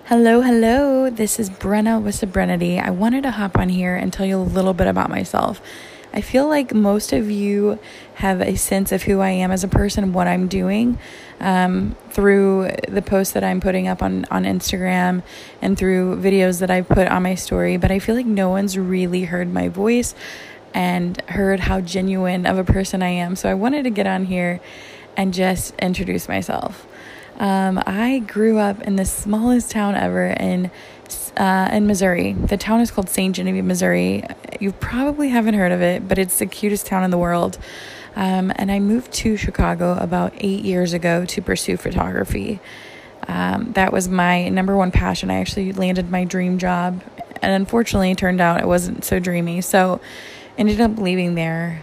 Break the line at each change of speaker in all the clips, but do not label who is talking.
Hello. This is Brenna with Sobrenity. I wanted to hop on here and tell you a little bit about myself. I feel like most of you have a sense of who I am as a person, what I'm doing, through the posts that I'm putting up on Instagram and through videos that I put on my story. But I feel like no one's really heard my voice and heard how genuine of a person I am. So I wanted to get on here and just introduce myself. I grew up in the smallest town ever in Missouri. The town is called St. Genevieve, Missouri. You probably haven't heard of it, but it's the cutest town in the world. And I moved to Chicago about 8 years ago to pursue photography. That was my number one passion. I actually landed my dream job, and unfortunately it turned out it wasn't so dreamy. So ended up leaving there.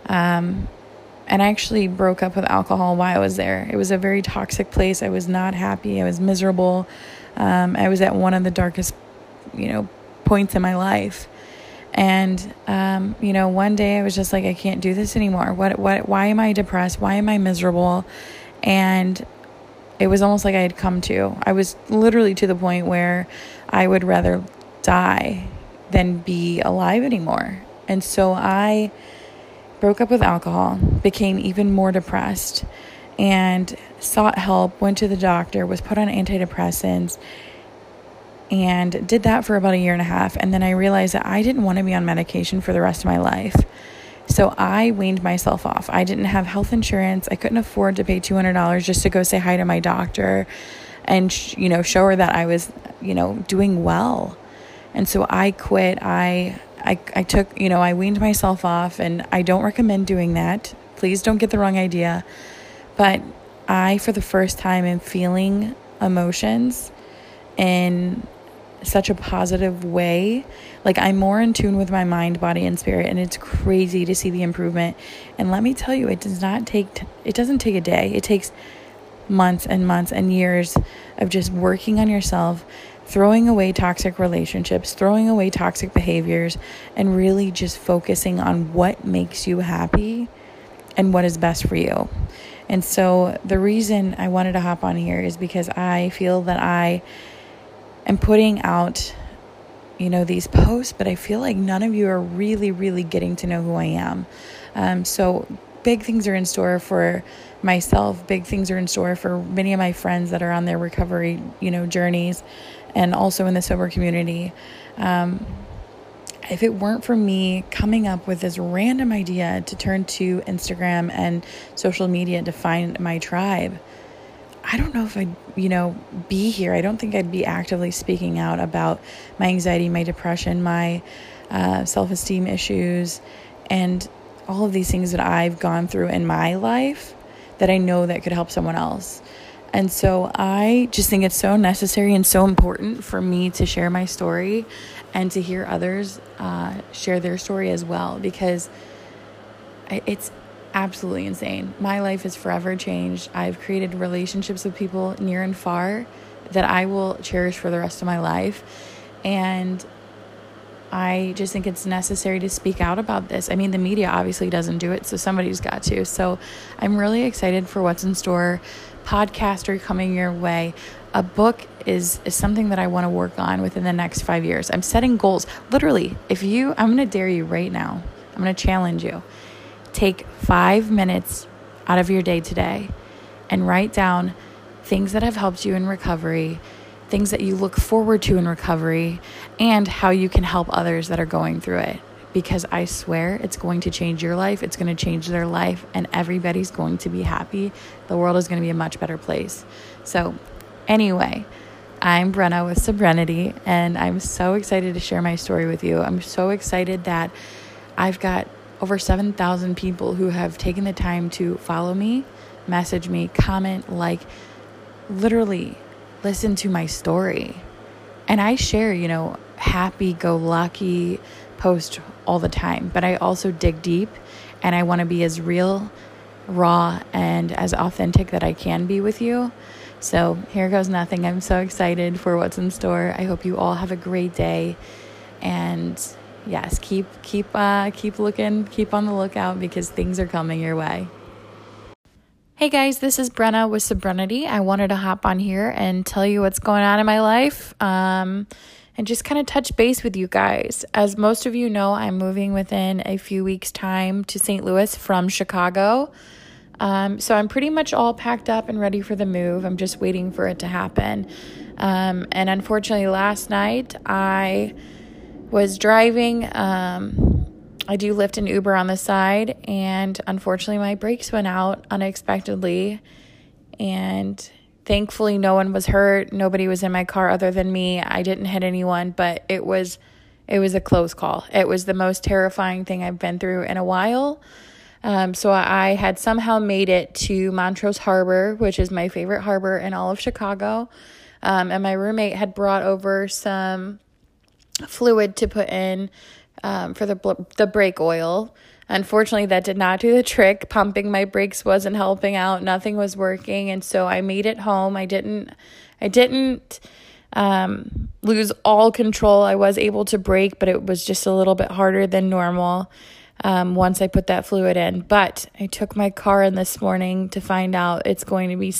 And I actually broke up with alcohol while I was there. It was a very toxic place. I was not happy. I was miserable. I was at one of the darkest, points in my life. And, one day I was just like, I can't do this anymore. Why am I depressed? Why am I miserable? And it was almost like I had come to. I was literally to the point where I would rather die than be alive anymore. And so I broke up with alcohol, became even more depressed, and sought help, went to the doctor, was put on antidepressants, and did that for about 1.5 years. And then I realized that I didn't want to be on medication for the rest of my life. So I weaned myself off. I didn't have health insurance. I couldn't afford to pay $200 just to go say hi to my doctor and, show her that I was, doing well. And so I quit. I took, I weaned myself off, and I don't recommend doing that. Please don't get the wrong idea. But I, for the first time, am feeling emotions in such a positive way. Like, I'm more in tune with my mind, body, and spirit, and it's crazy to see the improvement. And let me tell you, it doesn't take a day. It takes months and months and years of just working on yourself, throwing away toxic relationships, throwing away toxic behaviors, and really just focusing on what makes you happy and what is best for you. And so the reason I wanted to hop on here is because I feel that I am putting out, these posts, but I feel like none of you are really, really getting to know who I am. So big things are in store for myself. Big things are in store for many of my friends that are on their recovery, journeys, and also in the sober community. If it weren't for me coming up with this random idea to turn to Instagram and social media to find my tribe, I don't know if I'd, be here. I don't think I'd be actively speaking out about my anxiety, my depression, my self-esteem issues, and all of these things that I've gone through in my life that I know that could help someone else. And so I just think it's so necessary and so important for me to share my story and to hear others share their story as well, because it's absolutely insane. My life is forever changed. I've created relationships with people near and far that I will cherish for the rest of my life. And I just think it's necessary to speak out about this. I mean, the media obviously doesn't do it, so somebody's got to. So I'm really excited for what's in store. Podcasts are coming your way. A book is something that I want to work on within the next 5 years. I'm setting goals. Literally, I'm going to dare you right now. I'm going to challenge you. Take 5 minutes out of your day today and write down things that have helped you in recovery, things that you look forward to in recovery, and how you can help others that are going through it. Because I swear it's going to change your life, it's going to change their life, and everybody's going to be happy. The world is going to be a much better place. So anyway, I'm Brenna with Sobrenity, and I'm so excited to share my story with you. I'm so excited that I've got over 7,000 people who have taken the time to follow me, message me, comment, literally listen to my story. And I share, happy-go-lucky post all the time, but I also dig deep, and I want to be as real, raw, and as authentic that I can be with you. So here goes nothing. I'm so excited for what's in store. I hope you all have a great day, and yes, keep looking, keep on the lookout, because things are coming your way. Hey guys, this is Brenna with Sobriety. I wanted to hop on here and tell you what's going on in my life and just kind of touch base with you guys. As most of you know, I'm moving within a few weeks' time to St. Louis from Chicago. So I'm pretty much all packed up and ready for the move. I'm just waiting for it to happen. And unfortunately, last night I was driving. I do Lyft and Uber on the side, and unfortunately my brakes went out unexpectedly, and thankfully no one was hurt. Nobody was in my car other than me. I didn't hit anyone, but it was a close call. It was the most terrifying thing I've been through in a while. So I had somehow made it to Montrose Harbor, which is my favorite harbor in all of Chicago, and my roommate had brought over some fluid to put in for the brake oil. Unfortunately, that did not do the trick. Pumping my brakes wasn't helping out. Nothing was working, and so I made it home. I didn't lose all control. I was able to brake, but it was just a little bit harder than normal once I put that fluid in. But I took my car in this morning to find out it's going to be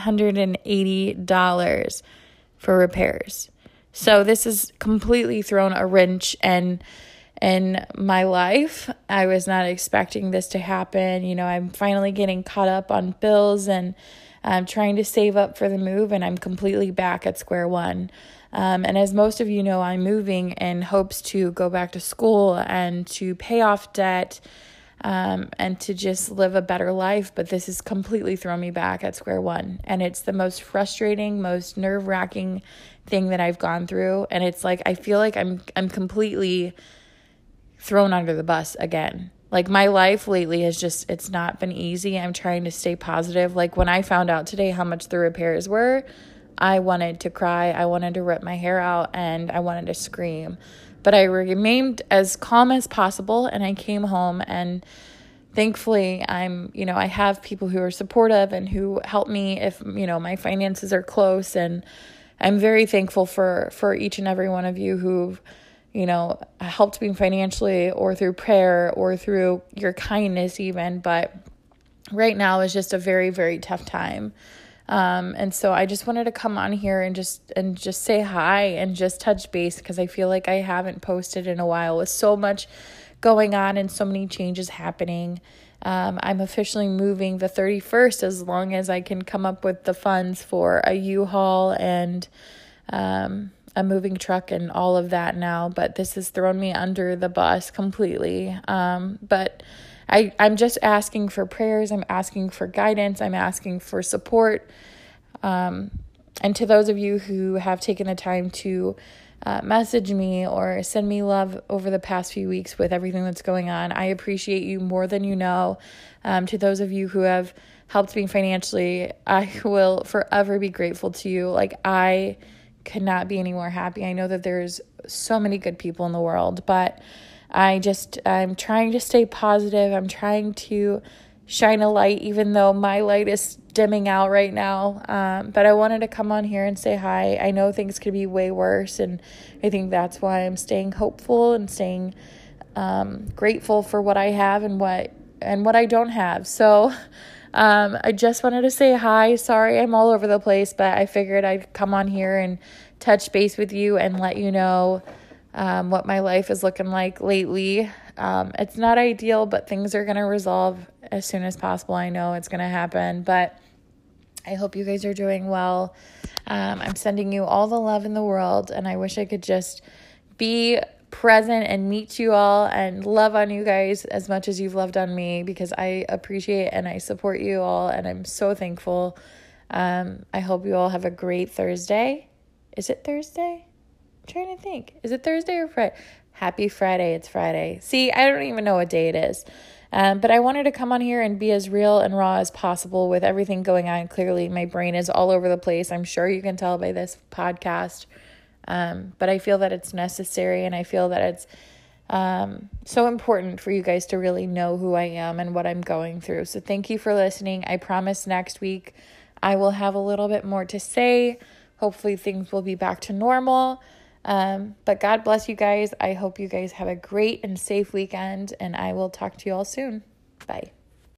$780 for repairs. So this has completely thrown a wrench in my life. I was not expecting this to happen. You know, I'm finally getting caught up on bills, and I'm trying to save up for the move, and I'm completely back at square one. And as most of you know, I'm moving in hopes to go back to school and to pay off debt, and to just live a better life. But this has completely thrown me back at square one. And it's the most frustrating, most nerve-wracking thing that I've gone through. And it's like, I feel like I'm completely thrown under the bus again. Like, my life lately it's not been easy. I'm trying to stay positive. Like, when I found out today how much the repairs were, I wanted to cry. I wanted to rip my hair out, and I wanted to scream. But I remained as calm as possible, and I came home, and thankfully I have people who are supportive and who help me if, my finances are close. And I'm very thankful for each and every one of you who've, helped me financially, or through prayer, or through your kindness even. But right now is just a very, very tough time. And so I just wanted to come on here and just say hi and just touch base, because I feel like I haven't posted in a while with so much going on and so many changes happening. I'm officially moving the 31st, as long as I can come up with the funds for a U-Haul and a moving truck and all of that now. But this has thrown me under the bus completely. But I'm just asking for prayers. I'm asking for guidance. I'm asking for support. And to those of you who have taken the time to message me or send me love over the past few weeks with everything that's going on, I appreciate you more than you know. To those of you who have helped me financially, I will forever be grateful to you. Like, I could not be any more happy. I know that there's so many good people in the world, but I'm trying to stay positive. I'm trying to shine a light, even though my light is dimming out right now. But I wanted to come on here and say hi. I know things could be way worse, and I think that's why I'm staying hopeful and staying grateful for what I have and what I don't have. So I just wanted to say hi. Sorry, I'm all over the place, but I figured I'd come on here and touch base with you and let you know what my life is looking like lately. It's not ideal, but things are going to resolve as soon as possible. I know it's going to happen, but I hope you guys are doing well. I'm sending you all the love in the world, and I wish I could just be present and meet you all and love on you guys as much as you've loved on me, because I appreciate and I support you all, and I'm so thankful. I hope you all have a great Thursday. Is it Thursday? I'm trying to think. Is it Thursday or Friday? Happy Friday. It's Friday. See, I don't even know what day it is. But I wanted to come on here and be as real and raw as possible with everything going on. Clearly, my brain is all over the place. I'm sure you can tell by this podcast. But I feel that it's necessary, and I feel that it's so important for you guys to really know who I am and what I'm going through. So thank you for listening. I promise next week I will have a little bit more to say. Hopefully things will be back to normal. But God bless you guys. I hope you guys have a great and safe weekend, and I will talk to you all soon. Bye.